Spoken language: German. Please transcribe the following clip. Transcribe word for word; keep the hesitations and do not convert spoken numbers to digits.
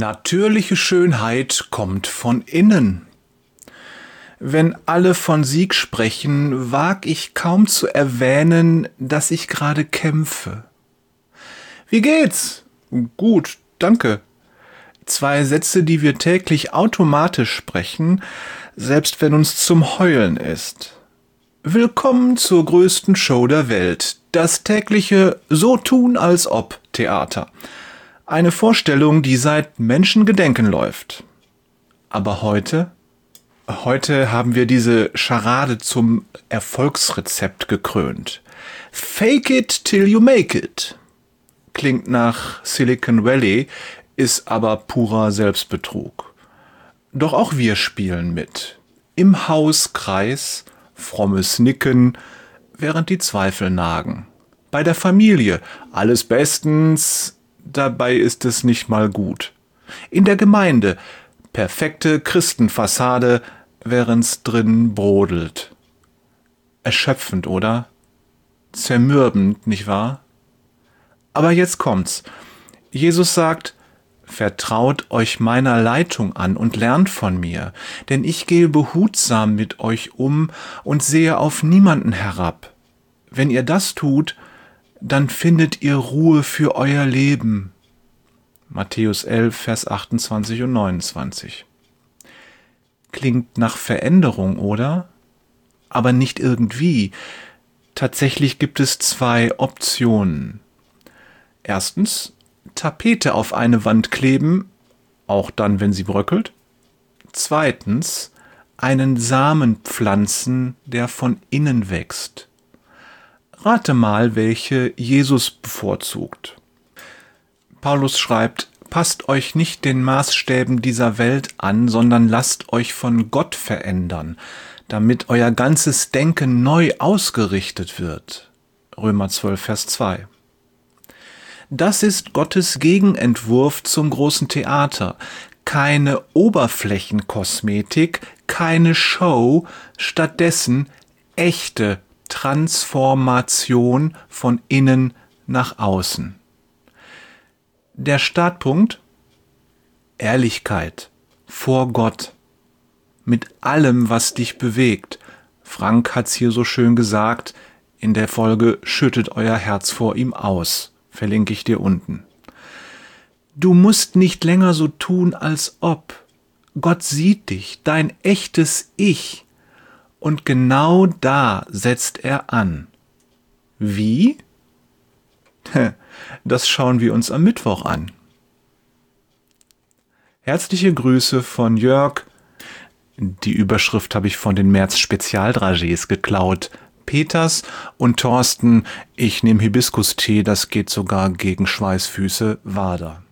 Natürliche Schönheit kommt von innen. Wenn alle von Sieg sprechen, wag ich kaum zu erwähnen, dass ich gerade kämpfe. Wie geht's? Gut, danke. Zwei Sätze, die wir täglich automatisch sprechen, selbst wenn uns zum Heulen ist. Willkommen zur größten Show der Welt, das tägliche So tun als ob Theater. Eine Vorstellung, die seit Menschengedenken läuft. Aber heute? Heute haben wir diese Scharade zum Erfolgsrezept gekrönt. Fake it till you make it. Klingt nach Silicon Valley, ist aber purer Selbstbetrug. Doch auch wir spielen mit. Im Hauskreis, frommes Nicken, während die Zweifel nagen. Bei der Familie, alles bestens, dabei ist es nicht mal gut. In der Gemeinde, perfekte Christenfassade, während's drin brodelt. Erschöpfend, oder? Zermürbend, nicht wahr? Aber jetzt kommt's. Jesus sagt, vertraut euch meiner Leitung an und lernt von mir, denn ich gehe behutsam mit euch um und sehe auf niemanden herab. Wenn ihr das tut, dann findet ihr Ruhe für euer Leben. Matthäus elf, Vers achtundzwanzig und neunundzwanzig. Klingt nach Veränderung, oder? Aber nicht irgendwie. Tatsächlich gibt es zwei Optionen. Erstens, Tapete auf eine Wand kleben, auch dann, wenn sie bröckelt. Zweitens, einen Samen pflanzen, der von innen wächst. Rate mal, welche Jesus bevorzugt. Paulus schreibt, passt euch nicht den Maßstäben dieser Welt an, sondern lasst euch von Gott verändern, damit euer ganzes Denken neu ausgerichtet wird. Römer zwölf, Vers zwei. Das ist Gottes Gegenentwurf zum großen Theater. Keine Oberflächenkosmetik, keine Show, stattdessen echte Transformation von innen nach außen. Der Startpunkt? Ehrlichkeit vor Gott. Mit allem, was dich bewegt. Frank hat's hier so schön gesagt, in der Folge Schüttet euer Herz vor ihm aus. Verlinke ich dir unten. Du musst nicht länger so tun, als ob. Gott sieht dich, dein echtes Ich. Und genau da setzt er an. Wie? Das schauen wir uns am Mittwoch an. Herzliche Grüße von Jörg. Die Überschrift habe ich von den März-Spezialdragés geklaut. Peters und Thorsten, ich nehme Hibiskus-Tee, das geht sogar gegen Schweißfüße, Wader.